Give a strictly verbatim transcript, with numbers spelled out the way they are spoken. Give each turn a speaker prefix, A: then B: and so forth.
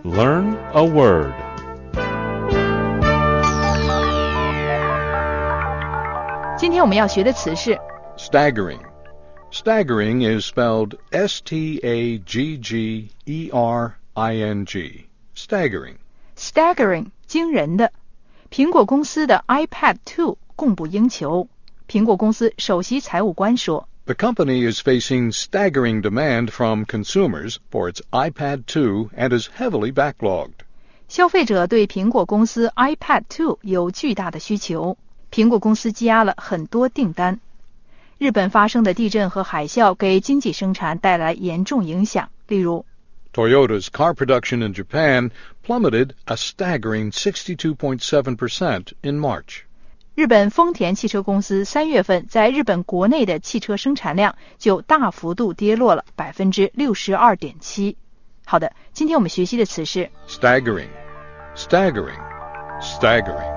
A: Learn a word.
B: Today 今天我们要学的词是
C: Staggering. Staggering is spelled S T A G G E R I N G. Staggering.
B: staggering 惊人的。苹果公司的 iPad 二供不应求。苹果公司首席财务官说
C: The company is facing staggering demand from consumers for its iPad 二 and is heavily backlogged.
B: 消费者对苹果公司 iPad 二有巨大的需求，苹果公司积压了很多订单。日本发生的地震和海啸给经济生产带来严重影响，例如
C: Toyota's car production in Japan plummeted a staggering sixty-two point seven percent in March.
B: 日本丰田汽车公司三月份在日本国内的汽车生产量就大幅度跌落了 百分之六十二点七。 好的，今天我们学习的词是
C: Staggering. Staggering. Staggering.